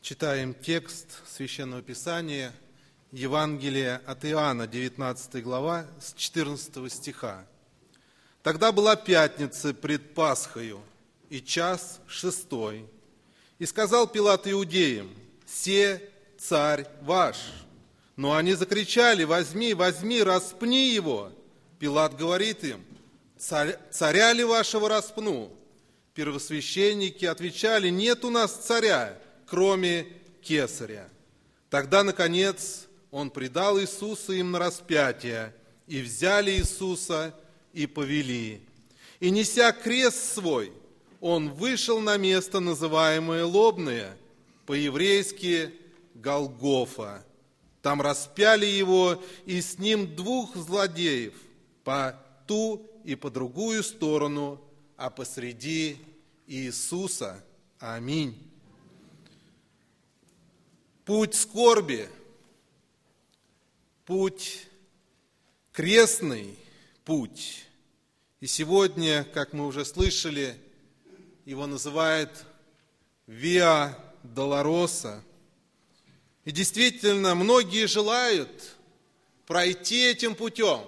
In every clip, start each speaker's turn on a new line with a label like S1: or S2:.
S1: Читаем текст Священного Писания, Евангелие от Иоанна, 19 глава, с 14 стиха. «Тогда была пятница пред Пасхою, и час 6. И сказал Пилат иудеям: се царь ваш. Но они закричали: возьми, возьми, распни его. Пилат говорит им: царя ли вашего распну? Первосвященники отвечали: нет у нас царя, кроме Кесаря. Тогда, наконец, он предал Иисуса им на распятие, и взяли Иисуса и повели. И, неся крест свой, он вышел на место, называемое Лобное, по-еврейски Голгофа. Там распяли его, и с ним 2 злодеев, по ту и по другую сторону, а посреди Иисуса. Аминь». Путь скорби, путь крестный путь. И сегодня, как мы уже слышали, его называют Виа Долороса. И действительно, многие желают пройти этим путем,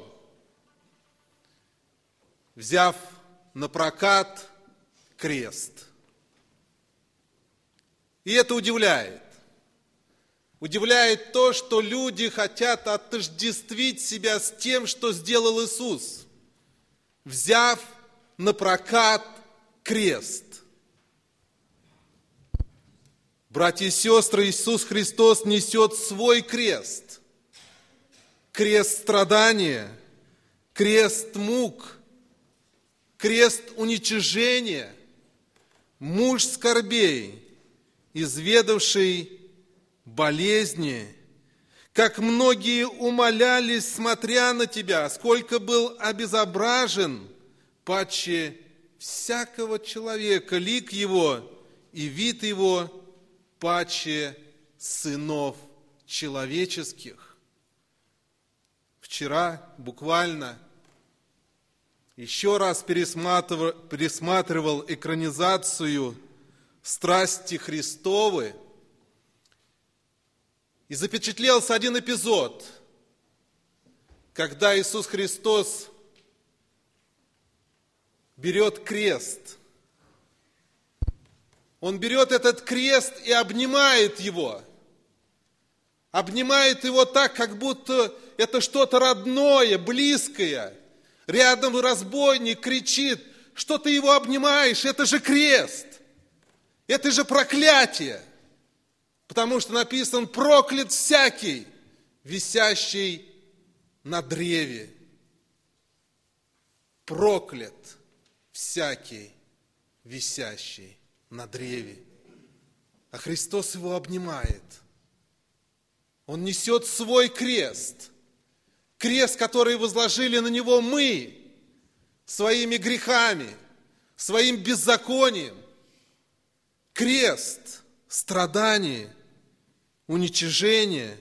S1: взяв на прокат крест. И это удивляет. Удивляет то, что люди хотят отождествить себя с тем, что сделал Иисус, взяв на прокат крест. Братья и сестры, Иисус Христос несет свой крест. Крест страдания, крест мук, крест уничижения, муж скорбей, изведавший болезни, как многие умолялись, смотря на Тебя, сколько был обезображен паче всякого человека лик его и вид его паче сынов человеческих. Вчера буквально еще раз пересматривал экранизацию «Страсти Христовы», и запечатлелся один эпизод, когда Иисус Христос берет крест. Он берет этот крест и обнимает его. Обнимает его так, как будто это что-то родное, близкое. Рядом разбойник кричит: что ты его обнимаешь? Это же крест. Это же проклятие. Потому что написан: проклят всякий, висящий на древе. Проклят всякий, висящий на древе. А Христос его обнимает. Он несет свой крест. Крест, который возложили на него мы, своими грехами, своим беззаконием. Крест страдания, уничижение.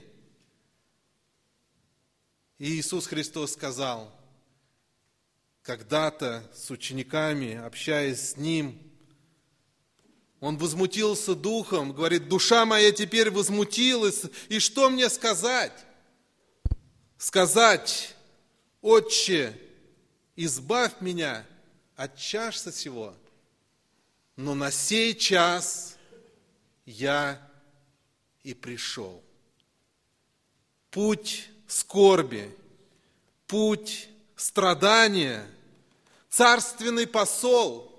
S1: И Иисус Христос сказал, когда-то с учениками, общаясь с Ним, Он возмутился духом, говорит: душа моя теперь возмутилась, и что мне сказать? Сказать: Отче, избавь меня от чаши сего, но на сей час я и пришел. Путь скорби, путь страдания, царственный посол,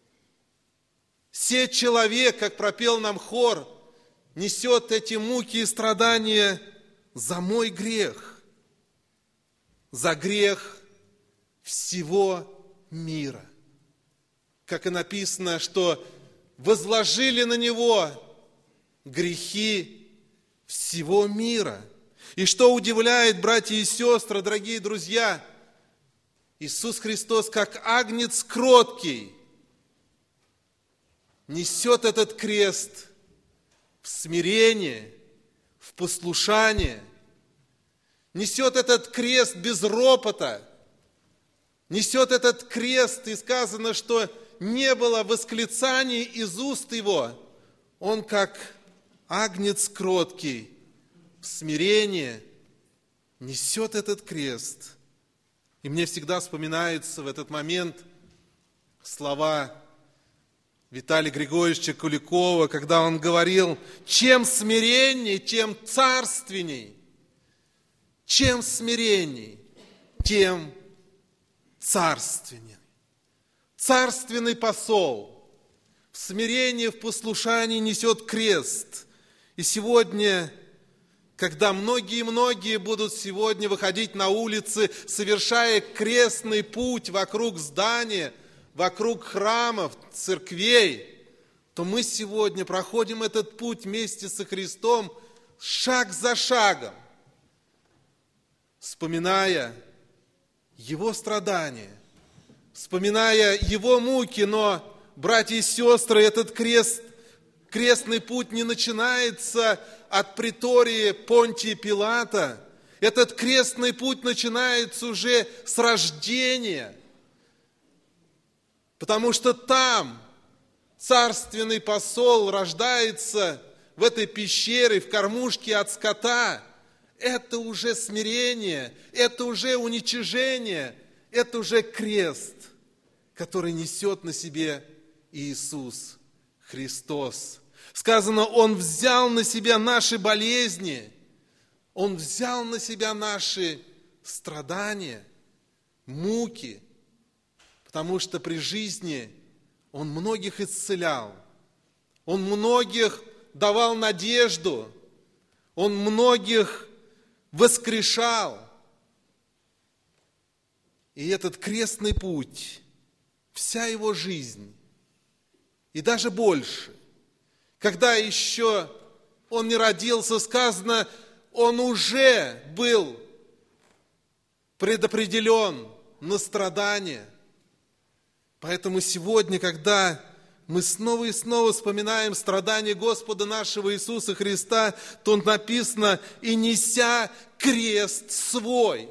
S1: сей человек, как пропел нам хор, несет эти муки и страдания за мой грех, за грех всего мира. Как и написано, что возложили на него грехи всего мира. И что удивляет, братья и сестры, дорогие друзья, Иисус Христос, как агнец кроткий, несет этот крест в смирение, в послушание, несет этот крест без ропота, несет этот крест, и сказано, что не было восклицаний из уст его. Он как Агнец кроткий в смирении несет этот крест. И мне всегда вспоминаются в этот момент слова Виталия Григорьевича Куликова, когда он говорил: чем смиренней, тем царственней. Чем смиренней, тем царственней. Царственный посол в смирении, в послушании несет крест. И сегодня, когда многие будут сегодня выходить на улицы, совершая крестный путь вокруг здания, вокруг храмов, церквей, то мы сегодня проходим этот путь вместе со Христом шаг за шагом, вспоминая Его страдания, вспоминая Его муки. Но, братья и сестры, этот крестный путь не начинается от притории Понтия Пилата. Этот крестный путь начинается уже с рождения, потому что там царственный посол рождается в этой пещере, в кормушке от скота. Это уже смирение, это уже уничижение, это уже крест, который несет на себе Иисус Христос. Сказано, Он взял на себя наши болезни, Он взял на себя наши страдания, муки, потому что при жизни Он многих исцелял, Он многих давал надежду, Он многих воскрешал. И этот крестный путь, вся Его жизнь, и даже больше, когда еще Он не родился, сказано, Он уже был предопределен на страдания. Поэтому сегодня, когда мы снова и снова вспоминаем страдания Господа нашего Иисуса Христа, то написано: «И неся крест свой».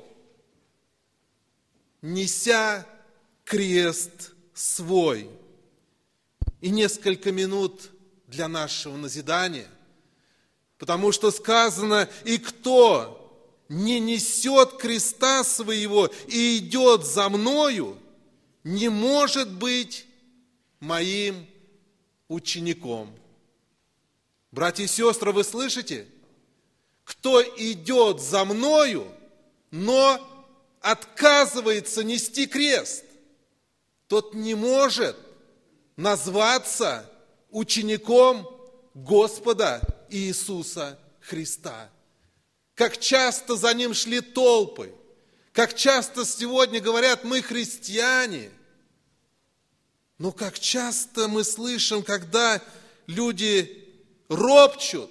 S1: Неся крест свой. И несколько минут для нашего назидания, потому что сказано: «И кто не несет креста своего и идет за мною, не может быть моим учеником». Братья и сестры, вы слышите? Кто идет за мною, но отказывается нести крест, тот не может назваться учеником Господа Иисуса Христа. Как часто за Ним шли толпы, как часто сегодня говорят: мы христиане. Но как часто мы слышим, когда люди ропчут,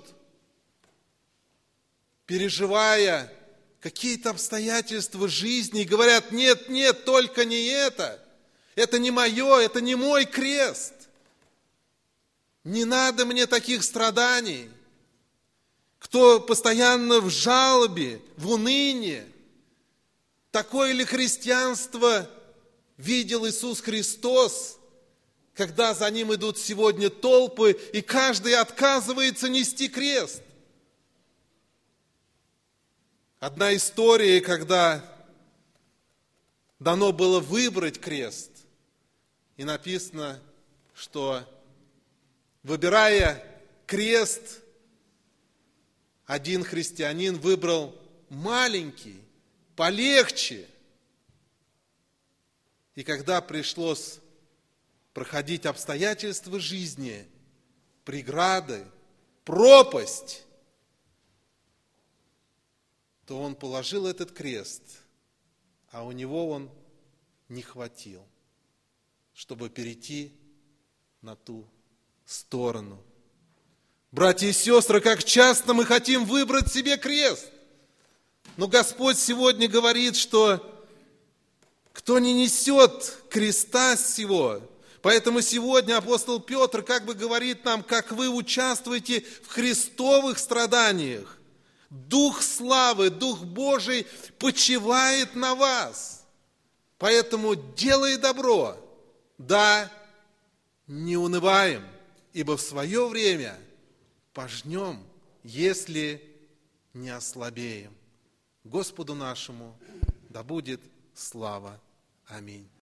S1: переживая какие-то обстоятельства жизни, и говорят: нет, нет, только не это не мое, это не мой крест. Не надо мне таких страданий. Кто постоянно в жалобе, в унынии, такое ли христианство видел Иисус Христос, когда за Ним идут сегодня толпы, и каждый отказывается нести крест? Одна история, когда дано было выбрать крест, и написано, что, выбирая крест, один христианин выбрал маленький, полегче. И когда пришлось проходить обстоятельства жизни, преграды, пропасть, то он положил этот крест, а у него он не хватил, чтобы перейти на ту сторону. Братья и сестры, как часто мы хотим выбрать себе крест, но Господь сегодня говорит, что кто не несет креста сего. Поэтому сегодня апостол Петр как бы говорит нам: как вы участвуете в христовых страданиях, Дух славы, Дух Божий почивает на вас. Поэтому делай добро, да, не унываем, ибо в свое время пожнем, если не ослабеем. Господу нашему да будет слава. Аминь.